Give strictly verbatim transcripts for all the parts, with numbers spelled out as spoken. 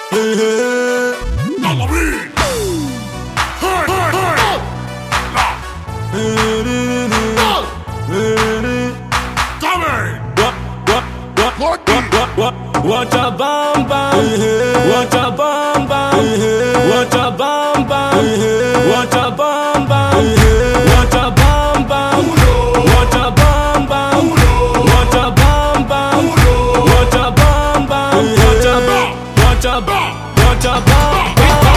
يلا بينا. What a bam bam, what a bam bam, what a bam bam, what a bam bam, what a bam bam, what a bam bam, what a bam bam, what a bam bam, what a bam, what a bam, what a bam.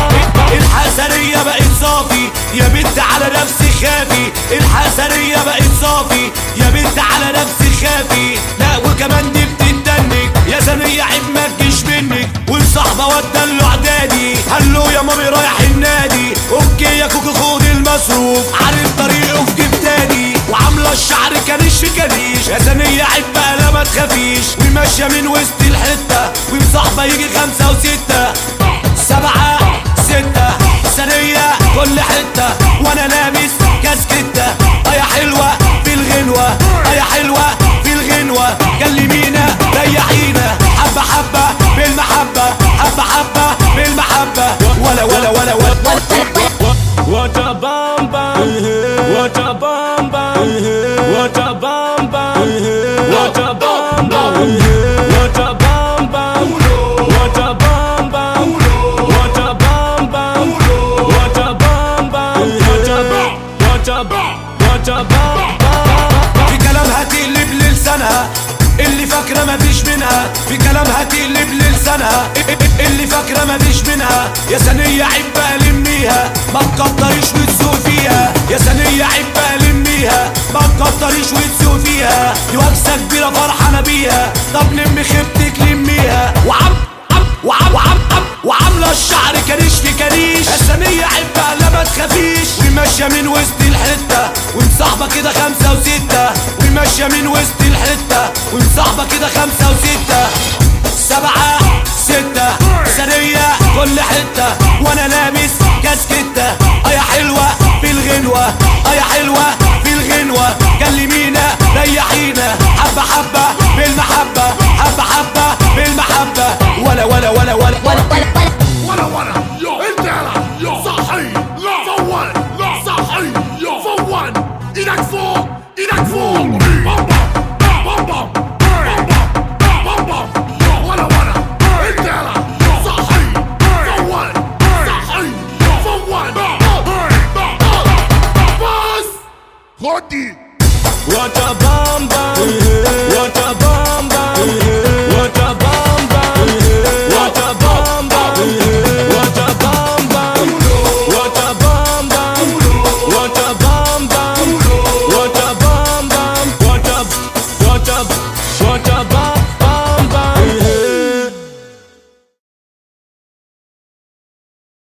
الحسنية بقت صافي يا بنت على نفسي خافي، الحسنية بقت صافي يا بنت على نفسي خافي. لا وكمان دي بتتنك يا ثانية عيب ما تجيش منك، والصحبة ودلو اعدادي هلو يا مامي رايح النادي. اوكي يا كوكو خد المصروف عارف طريقه في جيب تاني، وعاملة الشعر كريش في كريش يا ثانية عيب بقى لا ما تخافيش. وماشية من وسط الحتة ومصاحبة يجي خمسة وستة سبعة ستة ثانية كل حتة وانا لابس كاسكتة. اه يا حلوة في الغنوة، اه يا حلوة في الغنوة، كلمينا ريحينا حبة حبة بالمحبة، حبة حبة بالمحبة. ولا ولا ولا ولا What a bam bam, what a bam bam, what a bam bam, what a bam bam, what a bam bam, what a bam bam, what a bam bam, what a bam bam, what a bam, what a bam, what a bam bam. في كلامها تقلب للسانها اللي فاكرة مفيش منها، في كلامها تقلب للسانها اللي فاكرة مفيش منها. يا ثانية عيب بقى لميها ما تكتريش وتسوق فيها، يا ثانية عيب بقى لميها ما تكتريش وتسوق فيها. دي وكسة كبيرة فرحانة بيها، طب لمي خيبتك لميها. وعم عم وعم وعم عم وعاملة الشعر كريش في كريش يا ثانية عيب بقى لا ما تخافيش. وماشية من وسط الحتة ومصاحبة كده خمسة وستة، وماشية من وسط الحتة ومصاحبة كده خمسة وستة سبعة ستة ثانية كل حتة وانا لابس كاسكتة. اه يا حلوة في الغنوة، اه يا حلوة في الغنوة، كلمينا ريحينا حبة حبة بالمحبة، حبة حبة بالمحبة. ولا ولا ولا ولا, ولا, ولا